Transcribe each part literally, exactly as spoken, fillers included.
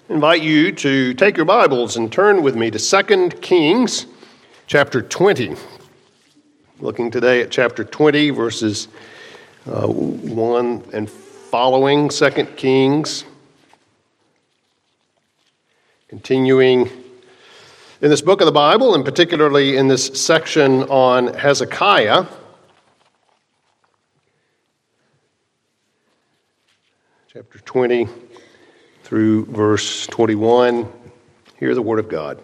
invite you to take your Bibles and turn with me to Second Kings chapter twenty. Looking today at chapter twenty, verses uh, one and following, Second Kings. Continuing in this book of the Bible, and particularly in this section on Hezekiah. Chapter twenty through verse twenty-one. Hear the word of God.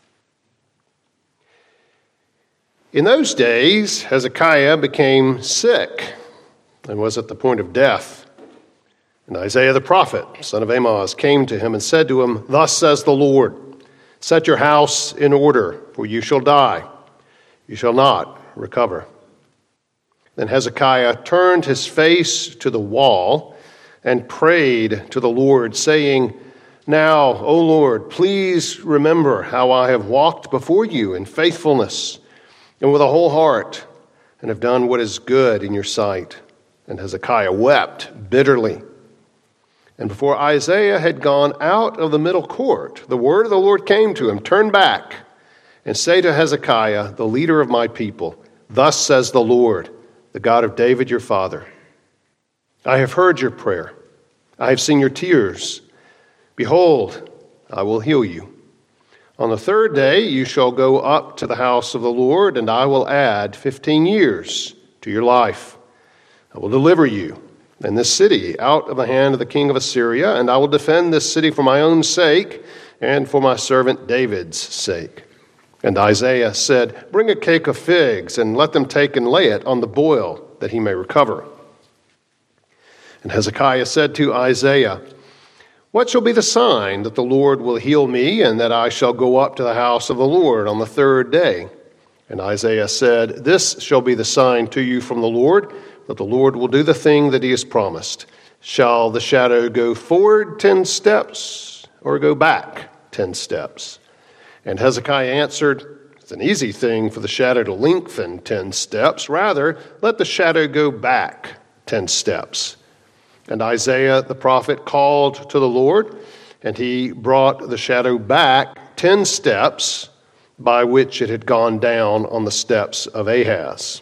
In those days, Hezekiah became sick and was at the point of death. And Isaiah the prophet, son of Amoz, came to him and said to him, "Thus says the Lord, set your house in order, for you shall die. You shall not recover." Then Hezekiah turned his face to the wall and prayed to the Lord, saying, "Now, O Lord, please remember how I have walked before you in faithfulness and with a whole heart, and have done what is good in your sight." And Hezekiah wept bitterly. And before Isaiah had gone out of the middle court, the word of the Lord came to him, "Turn back and say to Hezekiah, the leader of my people, thus says the Lord, the God of David your father, I have heard your prayer. I have seen your tears. Behold, I will heal you. On the third day you shall go up to the house of the Lord, and I will add fifteen years to your life. I will deliver you and this city out of the hand of the king of Assyria, and I will defend this city for my own sake and for my servant David's sake." And Isaiah said, "Bring a cake of figs, and let them take and lay it on the boil, that he may recover." And Hezekiah said to Isaiah, "What shall be the sign that the Lord will heal me, and that I shall go up to the house of the Lord on the third day?" And Isaiah said, "This shall be the sign to you from the Lord, that the Lord will do the thing that he has promised. Shall the shadow go forward ten steps, or go back ten steps?" And Hezekiah answered, "It's an easy thing for the shadow to lengthen ten steps. Rather, let the shadow go back ten steps." And Isaiah the prophet called to the Lord, and he brought the shadow back ten steps, by which it had gone down on the steps of Ahaz.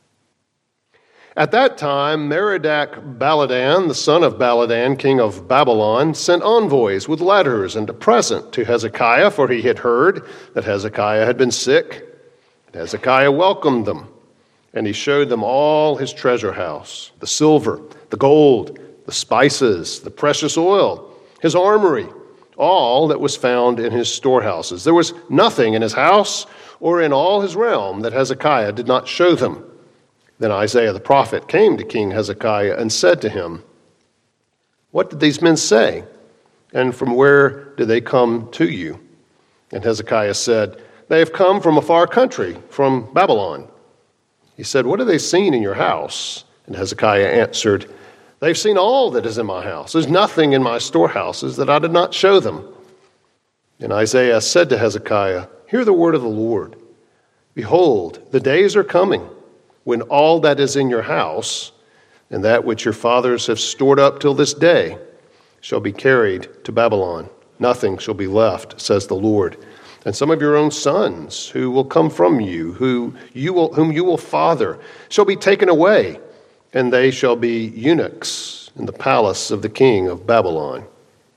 At that time, Merodach-Baladan, the son of Baladan, king of Babylon, sent envoys with letters and a present to Hezekiah, for he had heard that Hezekiah had been sick. And Hezekiah welcomed them, and he showed them all his treasure house, the silver, the gold, the spices, the precious oil, his armory, all that was found in his storehouses. There was nothing in his house or in all his realm that Hezekiah did not show them. Then Isaiah the prophet came to King Hezekiah and said to him, "What did these men say? And from where did they come to you?" And Hezekiah said, "They have come from a far country, from Babylon." He said, "What have they seen in your house?" And Hezekiah answered, "They've seen all that is in my house. There's nothing in my storehouses that I did not show them." And Isaiah said to Hezekiah, "Hear the word of the Lord. Behold, the days are coming when all that is in your house, and that which your fathers have stored up till this day, shall be carried to Babylon. Nothing shall be left, says the Lord. And some of your own sons, who will come from you, who you will, whom you will father, shall be taken away, and they shall be eunuchs in the palace of the king of Babylon."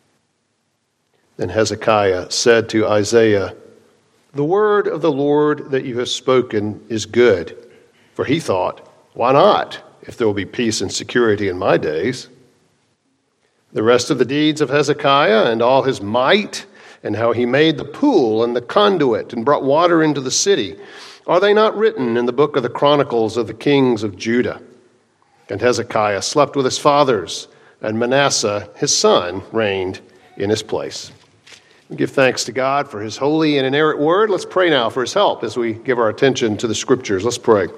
Then Hezekiah said to Isaiah, "The word of the Lord that you have spoken is good." For he thought, "Why not, if there will be peace and security in my days?" The rest of the deeds of Hezekiah and all his might, and how he made the pool and the conduit and brought water into the city, are they not written in the book of the Chronicles of the kings of Judah? And Hezekiah slept with his fathers, and Manasseh his son reigned in his place. We give thanks to God for his holy and inerrant word. Let's pray now for his help as we give our attention to the scriptures. Let's pray.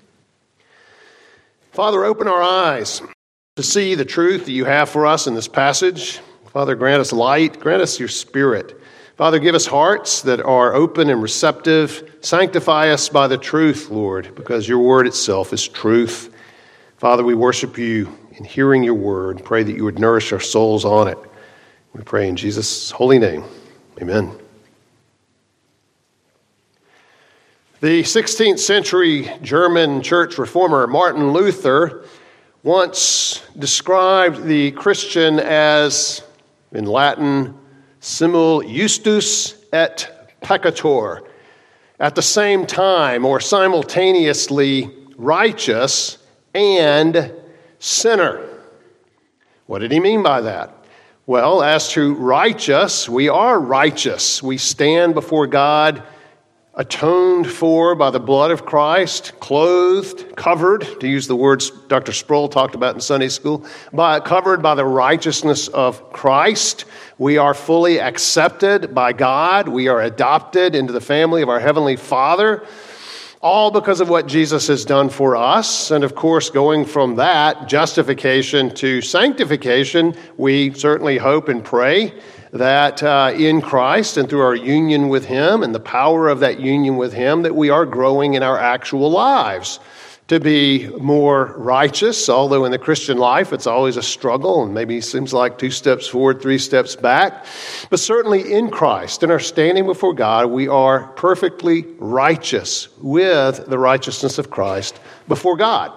Father, open our eyes to see the truth that you have for us in this passage. Father, grant us light, grant us your spirit. Father, give us hearts that are open and receptive. Sanctify us by the truth, Lord, because your word itself is truth. Father, we worship you in hearing your word. Pray that you would nourish our souls on it. We pray in Jesus' holy name. Amen. The sixteenth century German church reformer Martin Luther once described the Christian as, in Latin, simul justus et peccator, at the same time or simultaneously righteous and sinner. What did he mean by that? Well, as to righteous, we are righteous. We stand before God atoned for by the blood of Christ, clothed, covered, to use the words Doctor Sproul talked about in Sunday school, by, covered by the righteousness of Christ. We are fully accepted by God. We are adopted into the family of our Heavenly Father, all because of what Jesus has done for us. And of course, going from that justification to sanctification, we certainly hope and pray that uh, in Christ and through our union with Him and the power of that union with Him, that we are growing in our actual lives to be more righteous, although in the Christian life it's always a struggle and maybe seems like two steps forward, three steps back. But certainly in Christ, in our standing before God, we are perfectly righteous with the righteousness of Christ before God.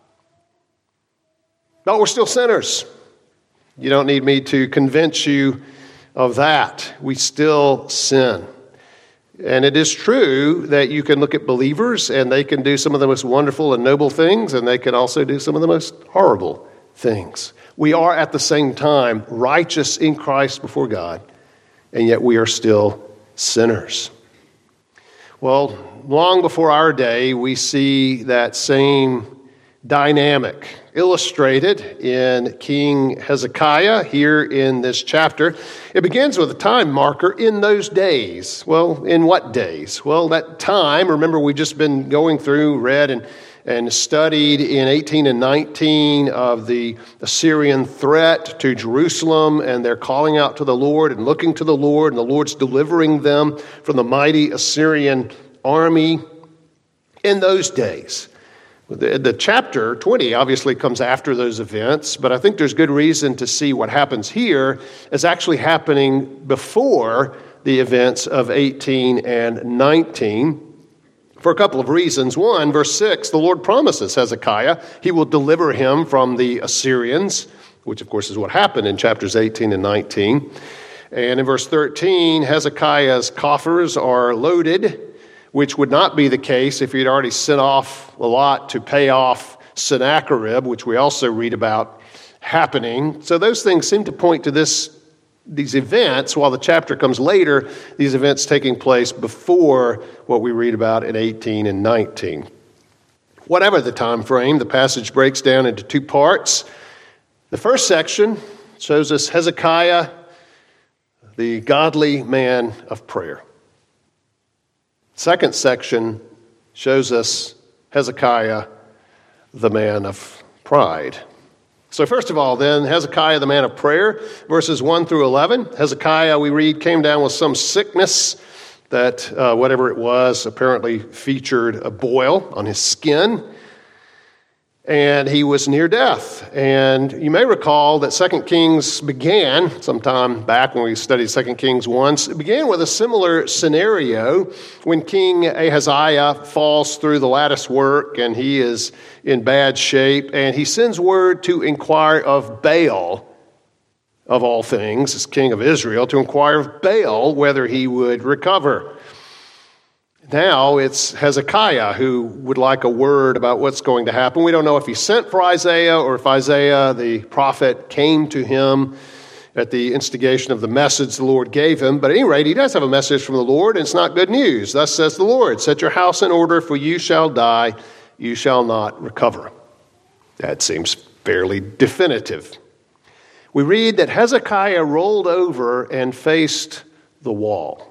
But we're still sinners. You don't need me to convince you of that. We still sin. And it is true that you can look at believers and they can do some of the most wonderful and noble things, and they can also do some of the most horrible things. We are at the same time righteous in Christ before God, and yet we are still sinners. Well, long before our day, we see that same dynamic illustrated in King Hezekiah here in this chapter. It begins with a time marker in those days. Well, in what days? Well, that time, remember we've just been going through, read and, and studied in eighteen and nineteen of the Assyrian threat to Jerusalem, and they're calling out to the Lord and looking to the Lord, and the Lord's delivering them from the mighty Assyrian army in those days. The, the chapter twenty obviously comes after those events, but I think there's good reason to see what happens here is actually happening before the events of eighteen and nineteen for a couple of reasons. One, verse six, the Lord promises Hezekiah he will deliver him from the Assyrians, which of course is what happened in chapters eighteen and nineteen. And in verse thirteen, Hezekiah's coffers are loaded, which would not be the case if he'd already sent off a lot to pay off Sennacherib, which we also read about happening. So those things seem to point to this, these events, while the chapter comes later, these events taking place before what we read about in eighteen and nineteen. Whatever the time frame, the passage breaks down into two parts. The first section shows us Hezekiah, the godly man of prayer. Second section shows us Hezekiah, the man of pride. So first of all, then, Hezekiah, the man of prayer, verses one through eleven. Hezekiah, we read, came down with some sickness that, uh, whatever it was, apparently featured a boil on his skin. And he was near death. And you may recall that Second Kings began sometime back when we studied Second Kings once. It began with a similar scenario when King Ahaziah falls through the lattice work and he is in bad shape. And he sends word to inquire of Baal, of all things, as king of Israel, to inquire of Baal whether he would recover. Now it's Hezekiah who would like a word about what's going to happen. We don't know if he sent for Isaiah or if Isaiah, the prophet, came to him at the instigation of the message the Lord gave him. But at any rate, he does have a message from the Lord, and it's not good news. Thus says the Lord, set your house in order, for you shall die, you shall not recover. That seems fairly definitive. We read that Hezekiah rolled over and faced the wall.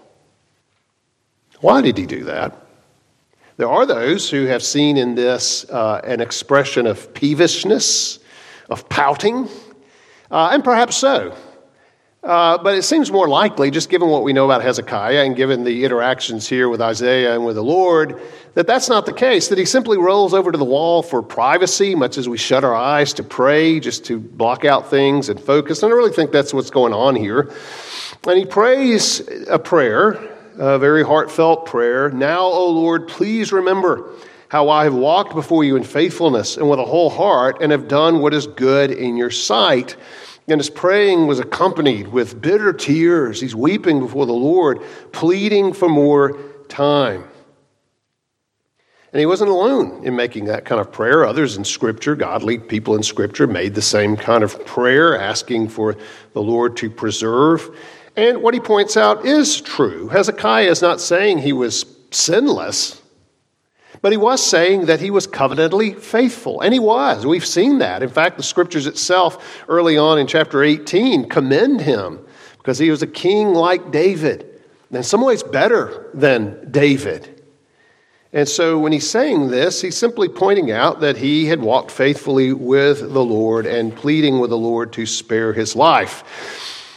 Why did he do that? There are those who have seen in this uh, an expression of peevishness, of pouting, uh, and perhaps so. Uh, but it seems more likely, just given what we know about Hezekiah and given the interactions here with Isaiah and with the Lord, that that's not the case, that he simply rolls over to the wall for privacy, much as we shut our eyes to pray, just to block out things and focus. And I really think that's what's going on here. And he prays a prayer, a very heartfelt prayer. Now, O Lord, please remember how I have walked before you in faithfulness and with a whole heart and have done what is good in your sight. And his praying was accompanied with bitter tears. He's weeping before the Lord, pleading for more time. And he wasn't alone in making that kind of prayer. Others in Scripture, godly people in Scripture, made the same kind of prayer, asking for the Lord to preserve. And what he points out is true. Hezekiah is not saying he was sinless, but he was saying that he was covenantally faithful. And he was. We've seen that. In fact, the Scriptures itself, early on in chapter eighteen, commend him because he was a king like David, and in some ways better than David. And so when he's saying this, he's simply pointing out that he had walked faithfully with the Lord and pleading with the Lord to spare his life.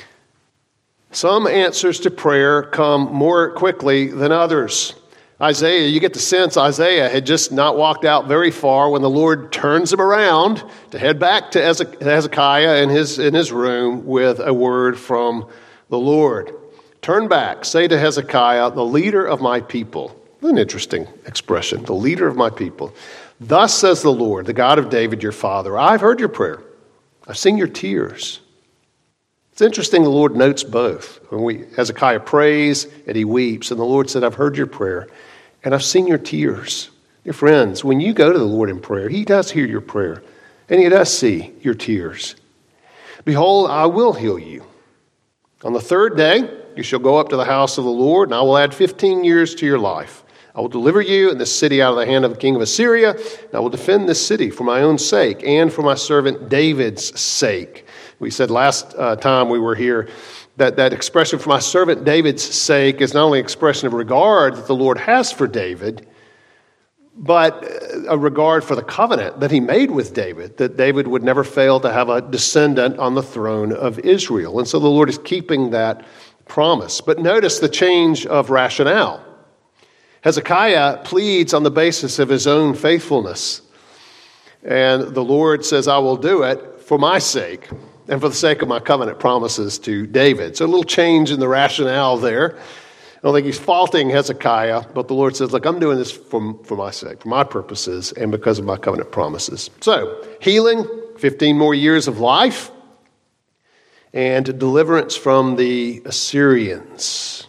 Some answers to prayer come more quickly than others. Isaiah, you get the sense Isaiah had just not walked out very far when the Lord turns him around to head back to Hezekiah in his, in his room with a word from the Lord. Turn back, say to Hezekiah, the leader of my people. An interesting expression, the leader of my people. Thus says the Lord, the God of David, your father, I've heard your prayer. I've seen your tears. It's interesting the Lord notes both. When we, Hezekiah prays and he weeps, and the Lord said, I've heard your prayer, and I've seen your tears. Dear friends, when you go to the Lord in prayer, he does hear your prayer, and he does see your tears. Behold, I will heal you. On the third day, you shall go up to the house of the Lord, and I will add fifteen years to your life. I will deliver you and this city out of the hand of the king of Assyria, and I will defend this city for my own sake and for my servant David's sake. We said last uh, time we were here that that expression for my servant David's sake is not only an expression of regard that the Lord has for David, but a regard for the covenant that he made with David, that David would never fail to have a descendant on the throne of Israel. And so the Lord is keeping that promise. But notice the change of rationale. Hezekiah pleads on the basis of his own faithfulness. And the Lord says, I will do it for my sake and for the sake of my covenant promises to David. So a little change in the rationale there. I don't think he's faulting Hezekiah, but the Lord says, look, I'm doing this for, for my sake, for my purposes, and because of my covenant promises. So, healing, fifteen more years of life, and deliverance from the Assyrians.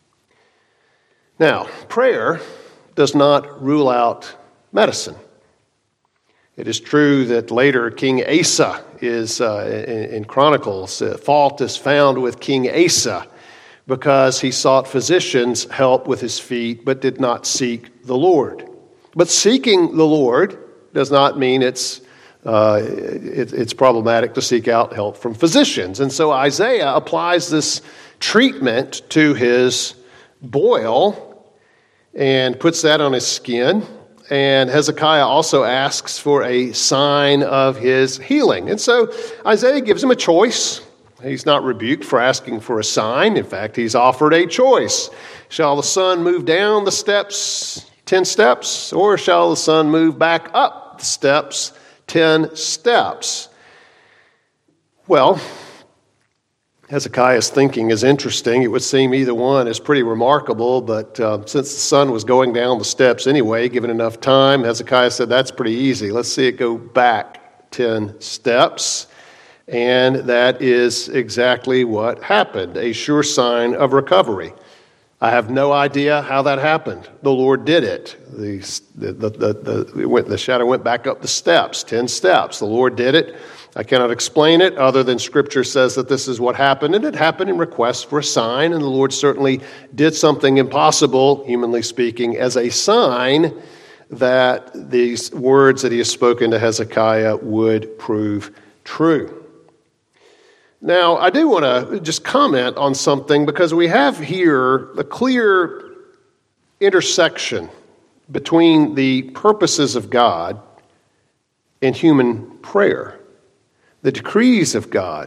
Now, prayer does not rule out medicine. It is true that later King Asa is, uh, in, in Chronicles, uh, fault is found with King Asa because he sought physicians' help with his feet, but did not seek the Lord. But seeking the Lord does not mean it's uh, it, it's problematic to seek out help from physicians. And so Isaiah applies this treatment to his boil and puts that on his skin. And Hezekiah also asks for a sign of his healing. And so Isaiah gives him a choice. He's not rebuked for asking for a sign. In fact, he's offered a choice. Shall the sun move down the steps ten steps, or shall the sun move back up the steps ten steps? Well, Hezekiah's thinking is interesting. It would seem either one is pretty remarkable, but uh, since the sun was going down the steps anyway, given enough time, Hezekiah said, that's pretty easy. Let's see it go back ten steps. And that is exactly what happened, a sure sign of recovery. I have no idea how that happened. The Lord did it. The, the, the, the, the, went, the shadow went back up the steps, ten steps. The Lord did it. I cannot explain it other than Scripture says that this is what happened, and it happened in request for a sign, and the Lord certainly did something impossible, humanly speaking, as a sign that these words that he has spoken to Hezekiah would prove true. Now, I do want to just comment on something because we have here a clear intersection between the purposes of God and human prayer. The decrees of God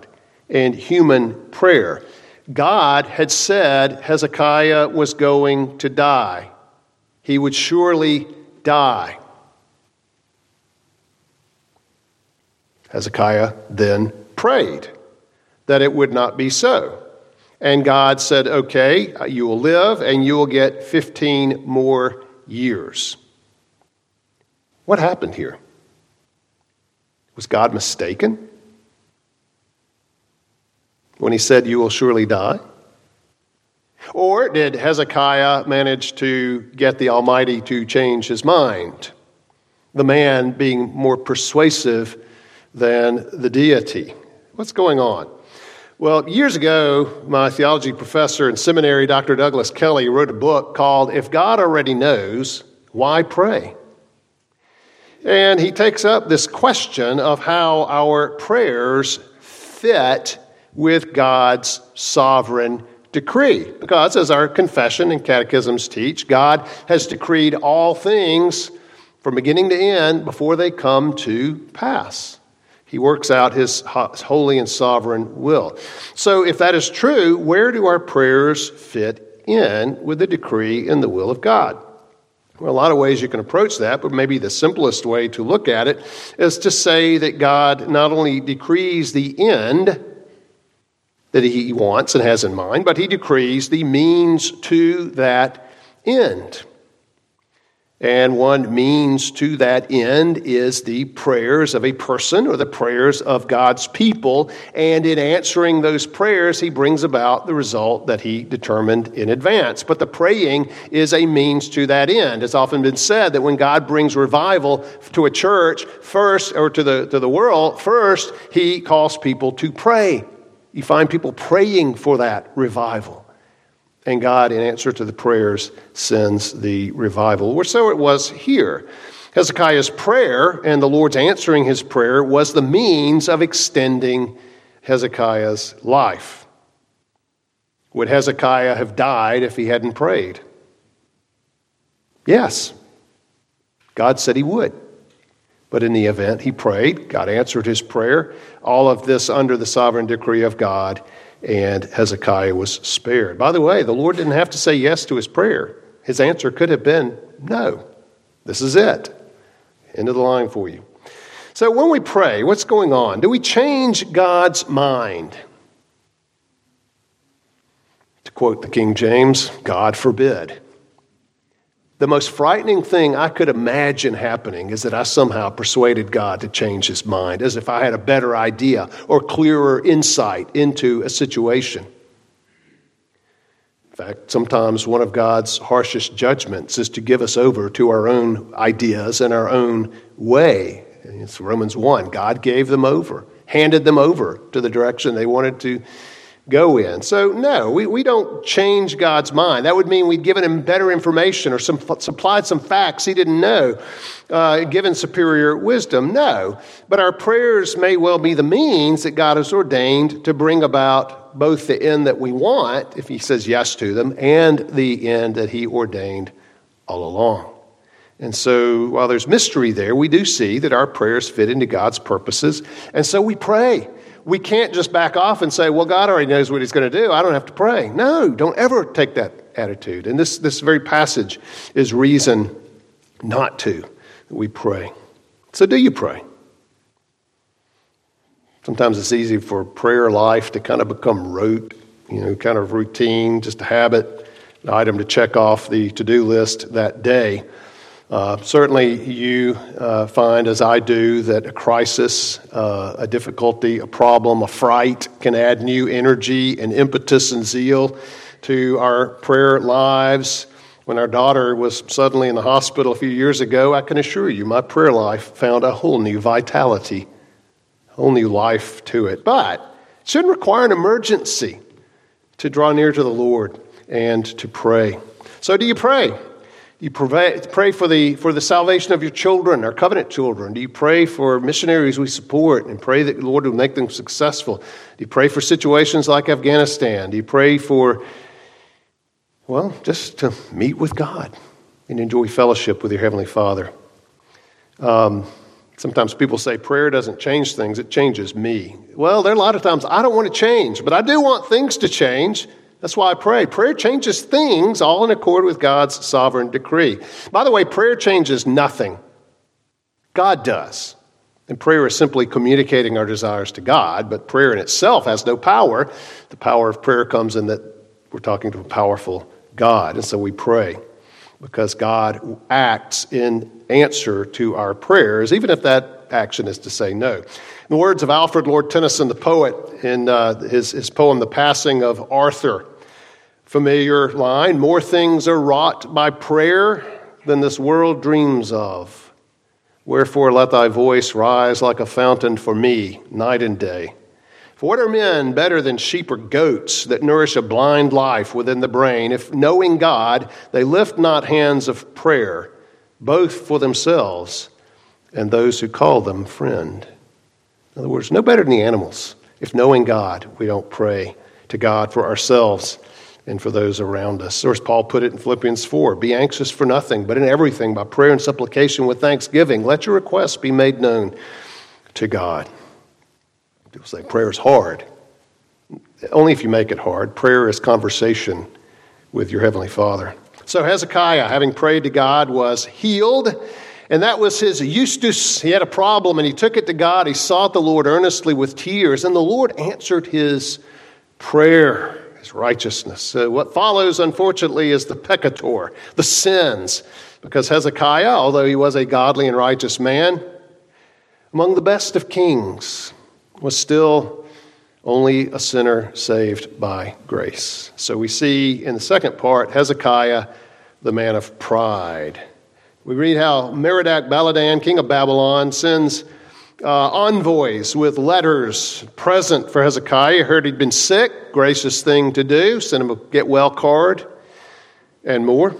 and human prayer. God had said Hezekiah was going to die. He would surely die. Hezekiah then prayed that it would not be so. And God said, okay, you will live and you will get fifteen more years. What happened here? Was God mistaken when he said, you will surely die? Or did Hezekiah manage to get the Almighty to change his mind? The man being more persuasive than the deity. What's going on? Well, years ago, my theology professor in seminary, Doctor Douglas Kelly, wrote a book called If God Already Knows, Why Pray? And he takes up this question of how our prayers fit with God's sovereign decree. Because as our confession and catechisms teach, God has decreed all things from beginning to end before they come to pass. He works out his holy and sovereign will. So if that is true, where do our prayers fit in with the decree and the will of God? Well, a lot of ways you can approach that, but maybe the simplest way to look at it is to say that God not only decrees the end that he wants and has in mind, but he decrees the means to that end. And one means to that end is the prayers of a person or the prayers of God's people. And in answering those prayers, he brings about the result that he determined in advance. But the praying is a means to that end. It's often been said that when God brings revival to a church first, or to the, to the world, first, he calls people to pray. You find people praying for that revival. And God, in answer to the prayers, sends the revival. Or so it was here. Hezekiah's prayer and the Lord's answering his prayer was the means of extending Hezekiah's life. Would Hezekiah have died if he hadn't prayed? Yes. God said he would. But in the event he prayed, God answered his prayer. All of this under the sovereign decree of God. And Hezekiah was spared. By the way, the Lord didn't have to say yes to his prayer. His answer could have been, no, this is it. End of the line for you. So when we pray, what's going on? Do we change God's mind? To quote the King James, God forbid. The most frightening thing I could imagine happening is that I somehow persuaded God to change his mind, as if I had a better idea or clearer insight into a situation. In fact, sometimes one of God's harshest judgments is to give us over to our own ideas and our own way. It's Romans one. God gave them over, handed them over to the direction they wanted to go in. So no, we, we don't change God's mind. That would mean we'd given him better information or some, supplied some facts he didn't know, uh, given superior wisdom. No, but our prayers may well be the means that God has ordained to bring about both the end that we want, if he says yes to them, and the end that he ordained all along. And so while there's mystery there, we do see that our prayers fit into God's purposes, and so we pray. We can't just back off and say, well, God already knows what he's going to do. I don't have to pray. No, don't ever take that attitude. And this, this very passage is reason not to. We pray. So do you pray? Sometimes it's easy for prayer life to kind of become rote, you know, kind of routine, just a habit, an item to check off the to-do list that day. Uh, certainly you uh, find, as I do, that a crisis, uh, a difficulty, a problem, a fright can add new energy and impetus and zeal to our prayer lives. When our daughter was suddenly in the hospital a few years ago, I can assure you my prayer life found a whole new vitality, a whole new life to it. But it shouldn't require an emergency to draw near to the Lord and to pray. So do you pray? You pray for the for the salvation of your children, our covenant children? Do you pray for missionaries we support and pray that the Lord will make them successful? Do you pray for situations like Afghanistan? Do you pray for, well, just to meet with God and enjoy fellowship with your Heavenly Father? Um, Sometimes people say prayer doesn't change things, it changes me. Well, there are a lot of times I don't want to change, but I do want things to change. That's why I pray. Prayer changes things, all in accord with God's sovereign decree. By the way, prayer changes nothing. God does. And prayer is simply communicating our desires to God, but prayer in itself has no power. The power of prayer comes in that we're talking to a powerful God, and so we pray because God acts in answer to our prayers, even if that action is to say no. In the words of Alfred Lord Tennyson, the poet, in uh, his, his poem, The Passing of Arthur, familiar line, more things are wrought by prayer than this world dreams of. Wherefore let thy voice rise like a fountain for me, night and day. For what are men better than sheep or goats that nourish a blind life within the brain, if knowing God, they lift not hands of prayer, both for themselves and those who call them friend? In other words, no better than the animals. If knowing God, we don't pray to God for ourselves and for those around us. Or as Paul put it in Philippians four, be anxious for nothing, but in everything, by prayer and supplication with thanksgiving, let your requests be made known to God. People say prayer is hard. Only if you make it hard. Prayer is conversation with your Heavenly Father. So Hezekiah, having prayed to God, was healed, and that was his Eustace. He had a problem, and he took it to God. He sought the Lord earnestly with tears, and the Lord answered his prayer, his righteousness. So what follows, unfortunately, is the peccator, the sins, because Hezekiah, although he was a godly and righteous man, among the best of kings, was still only a sinner saved by grace. So we see in the second part, Hezekiah, the man of pride. We read how Merodach Baladan, king of Babylon, sends uh, envoys with letters present for Hezekiah. He heard he'd been sick, gracious thing to do, send him a get well card and more.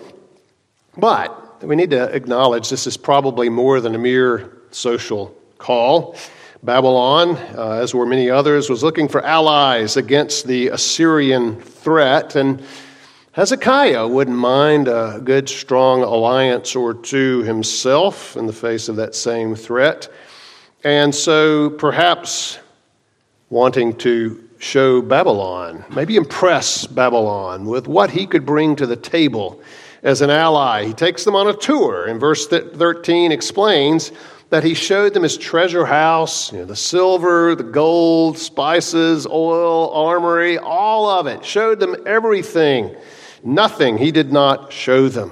But we need to acknowledge this is probably more than a mere social call. Babylon, uh, as were many others, was looking for allies against the Assyrian threat, and Hezekiah wouldn't mind a good, strong alliance or two himself in the face of that same threat. And so perhaps wanting to show Babylon, maybe impress Babylon with what he could bring to the table as an ally, he takes them on a tour. And verse thirteen explains that he showed them his treasure house, you know, the silver, the gold, spices, oil, armory, all of it. Showed them everything. Nothing he did not show them.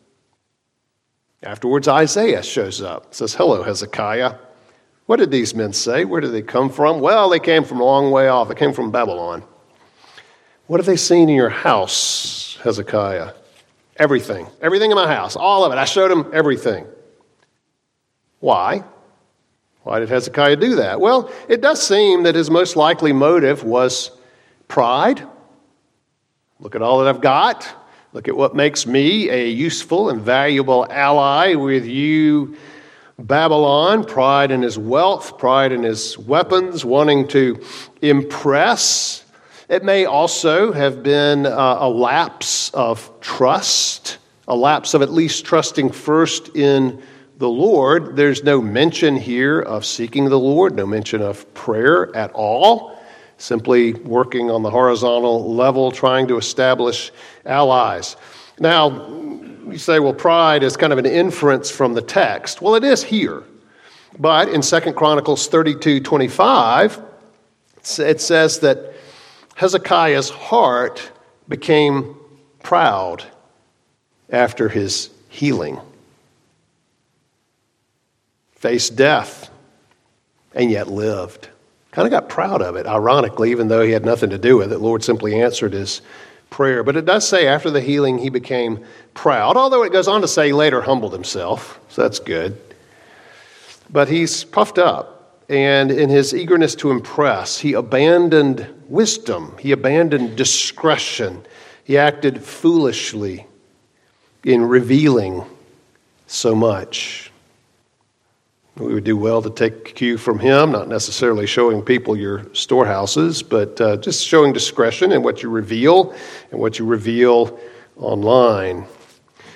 Afterwards, Isaiah shows up. Says, hello, Hezekiah. What did these men say? Where did they come from? Well, they came from a long way off. They came from Babylon. What have they seen in your house, Hezekiah? Everything. Everything in my house. All of it. I showed them everything. Why? Why did Hezekiah do that? Well, it does seem that his most likely motive was pride. Look at all that I've got. Look at what makes me a useful and valuable ally with you, Babylon. Pride in his wealth, pride in his weapons, wanting to impress. It may also have been uh, a lapse of trust, a lapse of at least trusting first in the Lord. There's no mention here of seeking the Lord, no mention of prayer at all. Simply working on the horizontal level, trying to establish allies. Now, you say, well, pride is kind of an inference from the text. Well, it is here. But in Second Chronicles thirty-two twenty-five, it says that Hezekiah's heart became proud after his healing. Faced death, and yet lived. Kind of got proud of it, ironically, even though he had nothing to do with it. The Lord simply answered his prayer. But it does say after the healing he became proud, although it goes on to say he later humbled himself, so that's good. But he's puffed up, and in his eagerness to impress, he abandoned wisdom. He abandoned discretion. He acted foolishly in revealing so much. We would do well to take cue from him, not necessarily showing people your storehouses, but uh, just showing discretion in what you reveal and what you reveal online.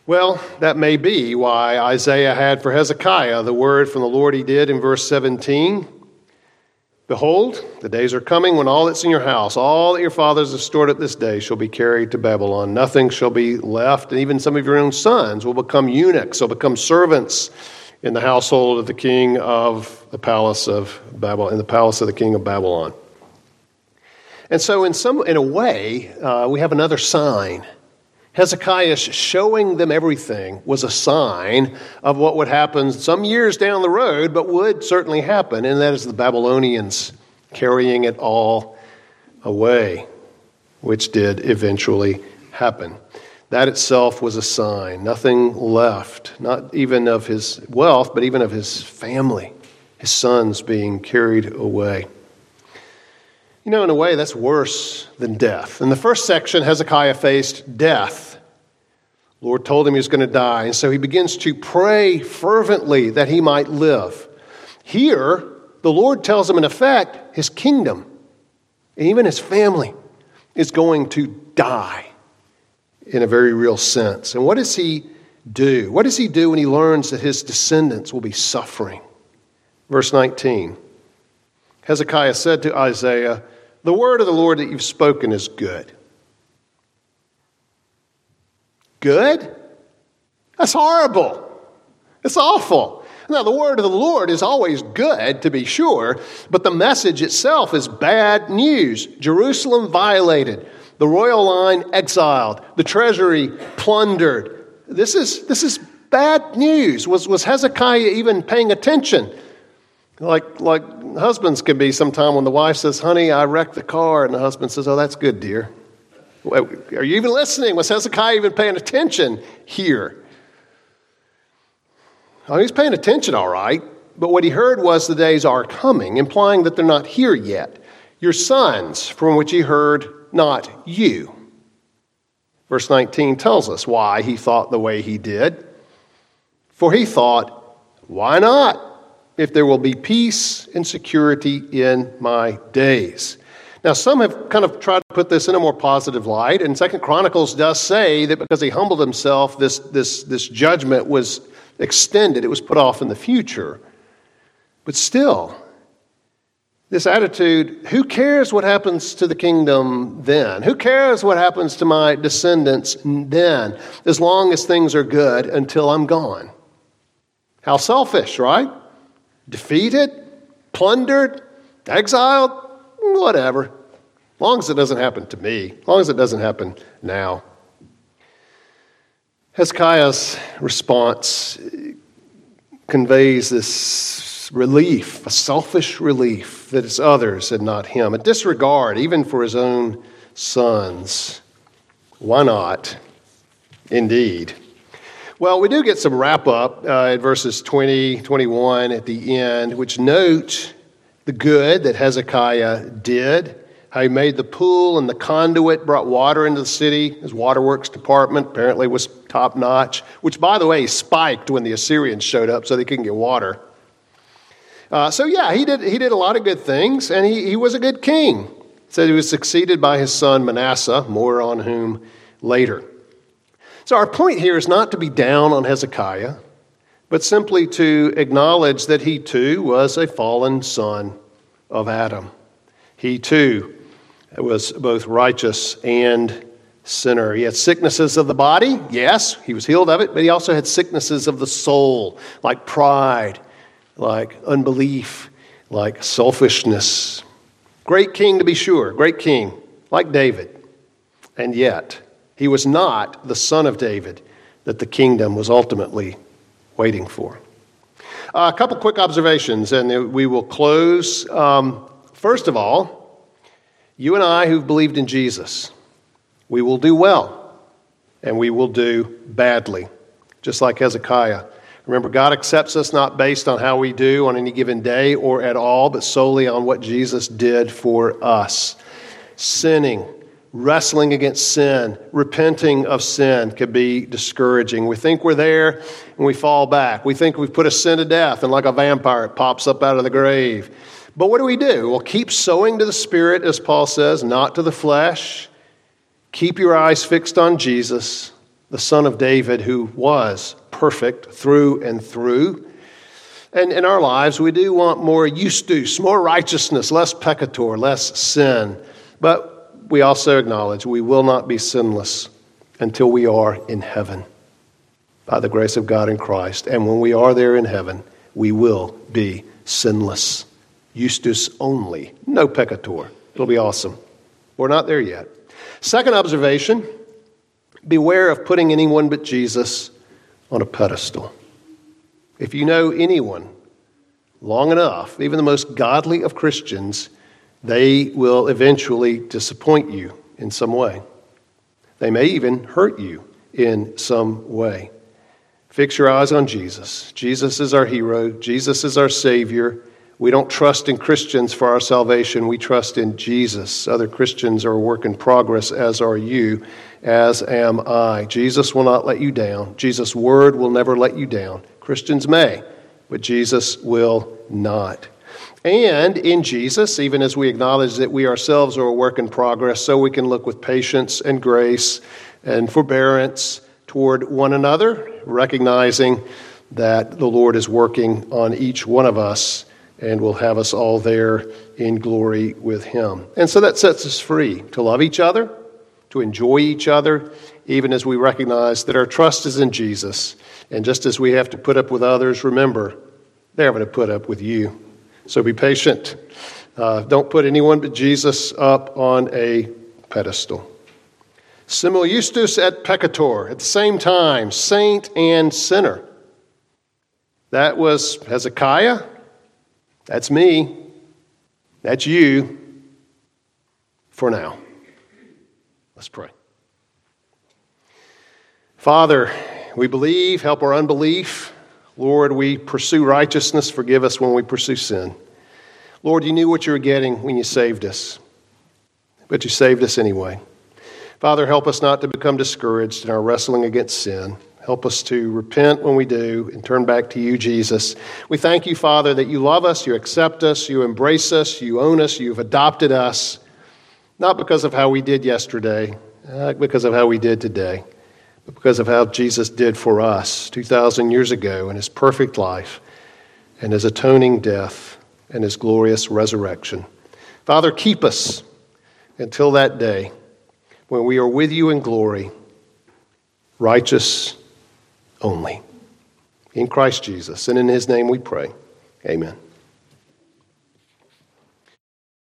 Well, that may be why Isaiah had for Hezekiah the word from the Lord he did in verse seventeen. Behold, the days are coming when all that's in your house, all that your fathers have stored at this day, shall be carried to Babylon. Nothing shall be left, and even some of your own sons will become eunuchs, will become servants in the household of the king of the palace of Babylon, in the palace of the king of Babylon. And so, in some, in a way, uh, we have another sign. Hezekiah showing them everything was a sign of what would happen some years down the road, but would certainly happen, and that is the Babylonians carrying it all away, which did eventually happen. That itself was a sign. Nothing left, not even of his wealth, but even of his family, his sons being carried away. You know, in a way, that's worse than death. In the first section, Hezekiah faced death. The Lord told him he was going to die, and so he begins to pray fervently that he might live. Here, the Lord tells him, in effect, his kingdom, and even his family, is going to die in a very real sense. And what does he do? What does he do when he learns that his descendants will be suffering? Verse nineteen. Hezekiah said to Isaiah, "The word of the Lord that you've spoken is good." Good? That's horrible. It's awful. Now, the word of the Lord is always good, to be sure, but the message itself is bad news. Jerusalem violated, the royal line exiled, the treasury plundered. This is, this is bad news. Was, was Hezekiah even paying attention? Like, like husbands can be sometime when the wife says, "Honey, I wrecked the car," and the husband says, "Oh, that's good, dear." Are you even listening? Was Hezekiah even paying attention here? Oh, he's paying attention, all right, but what he heard was the days are coming, implying that they're not here yet. Your sons, from which he heard, not you. Verse nineteen tells us why he thought the way he did. For he thought, why not? If there will be peace and security in my days. Now, some have kind of tried to put this in a more positive light, and Second Chronicles does say that because he humbled himself, this, this, this judgment was extended. It was put off in the future. But still, this attitude, who cares what happens to the kingdom then? Who cares what happens to my descendants then, as long as things are good until I'm gone? How selfish, right? Defeated, plundered, exiled, whatever. As long as it doesn't happen to me, as long as it doesn't happen now. Hezekiah's response conveys this relief, a selfish relief that it's others and not him, a disregard even for his own sons. Why not? Indeed. Well, we do get some wrap-up uh, at verses twenty, twenty-one at the end, which note the good that Hezekiah did, how he made the pool and the conduit, brought water into the city. His waterworks department apparently was top-notch, which, by the way, spiked when the Assyrians showed up so they couldn't get water. Uh, so, yeah, he did, he did a lot of good things, and he, he was a good king. It said he was succeeded by his son Manasseh, more on whom later. So our point here is not to be down on Hezekiah, but simply to acknowledge that he too was a fallen son of Adam. He too was both righteous and sinner. He had sicknesses of the body, yes, he was healed of it, but he also had sicknesses of the soul, like pride, like unbelief, like selfishness. Great king to be sure, great king, like David, and yet he was not the son of David that the kingdom was ultimately waiting for. Uh, a couple quick observations, and we will close. Um, first of all, you and I who've believed in Jesus, we will do well, and we will do badly, just like Hezekiah. Remember, God accepts us not based on how we do on any given day or at all, but solely on what Jesus did for us. Sinning, wrestling against sin, repenting of sin can be discouraging. We think we're there and we fall back. We think we've put a sin to death, and like a vampire, it pops up out of the grave. But what do we do? Well, keep sowing to the Spirit, as Paul says, not to the flesh. Keep your eyes fixed on Jesus. the Son of David who was perfect through and through. And in our lives, we do want more justus, more righteousness, less peccator, less sin. But we also acknowledge we will not be sinless until we are in heaven by the grace of God in Christ. And when we are there in heaven, we will be sinless. Justus only, no peccator. It'll be awesome. We're not there yet. Second observation, beware of putting anyone but Jesus on a pedestal. If you know anyone long enough, even the most godly of Christians, they will eventually disappoint you in some way. They may even hurt you in some way. Fix your eyes on Jesus. Jesus is our hero. Jesus is our Savior. We don't trust in Christians for our salvation. We trust in Jesus. Other Christians are a work in progress, as are you, as am I. Jesus will not let you down. Jesus' word will never let you down. Christians may, but Jesus will not. And in Jesus, even as we acknowledge that we ourselves are a work in progress, so we can look with patience and grace and forbearance toward one another, recognizing that the Lord is working on each one of us and will have us all there in glory with Him. And so that sets us free to love each other, to enjoy each other, even as we recognize that our trust is in Jesus. And just as we have to put up with others, remember, they're having to put up with you. So be patient. Uh, don't put anyone but Jesus up on a pedestal. Simul justus et peccator, at the same time, saint and sinner. That was Hezekiah. That's me. That's you. For now. Let's pray. Father, we believe, help our unbelief. Lord, we pursue righteousness. Forgive us when we pursue sin. Lord, you knew what you were getting when you saved us, but you saved us anyway. Father, help us not to become discouraged in our wrestling against sin. Help us to repent when we do and turn back to you, Jesus. We thank you, Father, that you love us, you accept us, you embrace us, you own us, you've adopted us, not because of how we did yesterday, not because of how we did today, but because of how Jesus did for us two thousand years ago in his perfect life and his atoning death and his glorious resurrection. Father, keep us until that day when we are with you in glory, righteous only. In Christ Jesus, and in his name we pray. Amen.